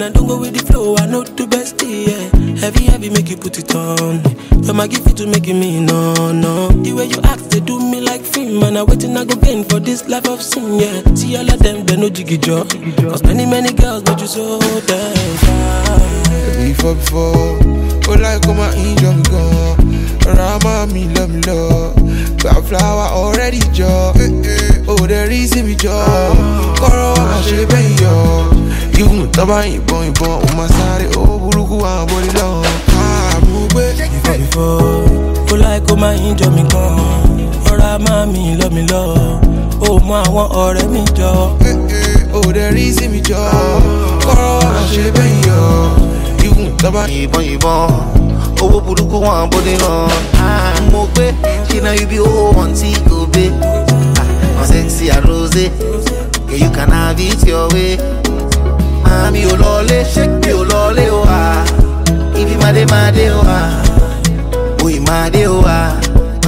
I don't go with the flow. I know the best, yeah. Heavy, make you put it on me. You're my gift to making me no. The way you act, they do me like film. And I waiting, I go gain for this life of sin, yeah. See all of them, they no jiggy jaw. Cause many girls, but you so damn fine. Before, oh like come and enjoy me gone. Rama me love. Got flower already jaw. Oh there is me jaw. Koro wa she be yo. You taba ibon o ma sare o buruku an body long. Ah mo gbe before. Oh like come and enjoy me gone. Rama me love. Oh mo àwọn ọ̀rẹ́ mi jọ. Oh there is me jaw. Koro wa she be yo. Taba ibon owó burúkú wọn body long. Mo gbé ṣìnà ibi owó wọn tí kò gbé. Sexy and rose, yeah, you can have it your way. Mami olole, shake me olole o ah. Ibi made o ah. Boy made o ah.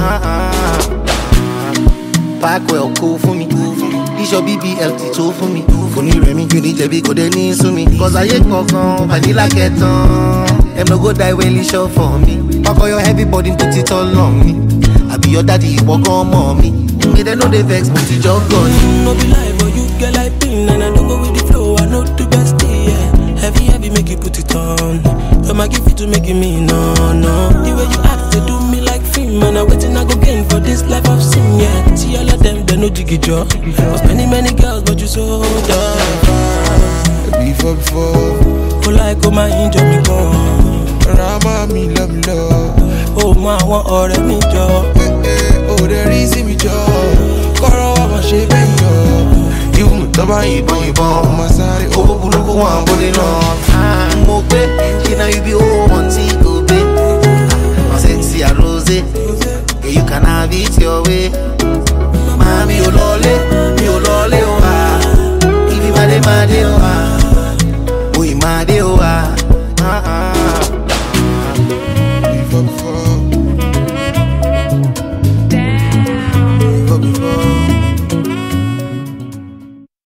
Pack well cool for me. This your BBLT tool for me. For me Remy, you need to be good and so me. Cause I ain't gone, vanilla get on. Them no go die when you show for me. Pack all your heavy body, put it all on me. I be your daddy, you walk on mommy. Me they know they vex, but you jog on. No be lie, but you get like pin. And I don't go with the flow, I know the best, yeah. Heavy, make you put it on. You're my gift to making me no. The way you act, they do me like film. And I waiting, I go gain for this life of sin, yeah. See all of them, they no jiggy jaw. Cause many girls, but you so dumb. Before oh like oh my enjoy me gone. Rama me love. Oh my one ọ̀rẹ́ mi jọ. Oh there is me jaw. Koro wa she be yo. You taba ibon o ma sare o owó burúkú wọn body long. Mo gbé ṣìnà ibi owó wọn tí